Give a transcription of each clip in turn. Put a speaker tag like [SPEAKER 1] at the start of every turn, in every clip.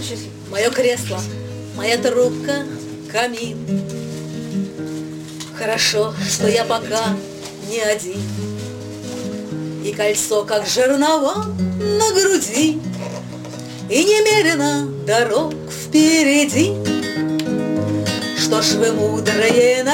[SPEAKER 1] Мое кресло, моя трубка, камин. Хорошо, что я пока не один. И кольцо, как жернова на груди, и немерено дорог впереди. Что ж вы мудрые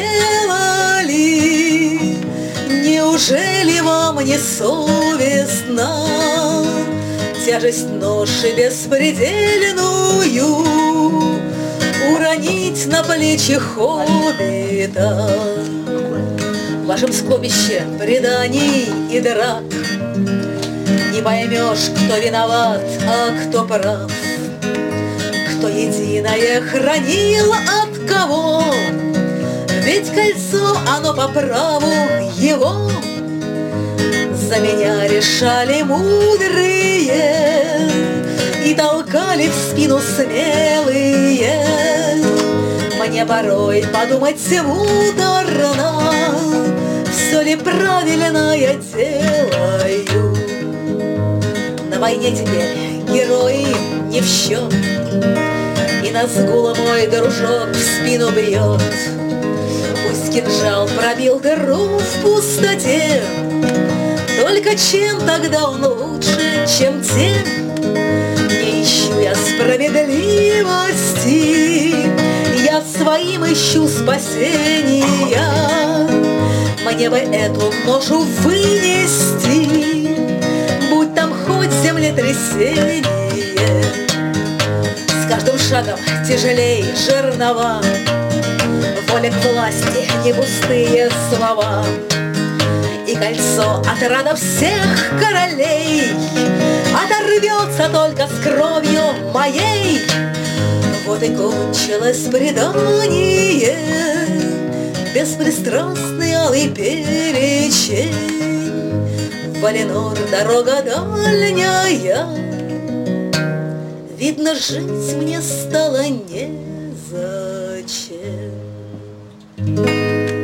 [SPEAKER 1] наделали? Неужели вам не совестно тяжесть ноши беспредельную уронить на плечи хоббита? В вашем скопище преданий и драк не поймешь, кто виноват, а кто прав, кто единое хранил, от кого. Ведь кольцо, оно по праву его. За меня решали мудрые и толкали в спину смелые. Мне порой подумать муторно, все ли правильно я делаю. На войне теперь герои не в счет, и Назгула мой дружок в спину бьет. Пусть кинжал пробил дыру в пустоте, только чем тогда он лучше, чем тем? Не ищу я справедливости, я своим ищу спасения. Мне бы эту ношу вынести, будь там хоть землетрясение. С каждым шагом тяжелей жернова, воля к власти, не пустые слова. И кольцо от рада всех королей оторвется только с кровью моей. Вот и кончилось предание, беспристрастный алый перечень. Валенор, дорога дальняя, видно, жить мне стало незачем.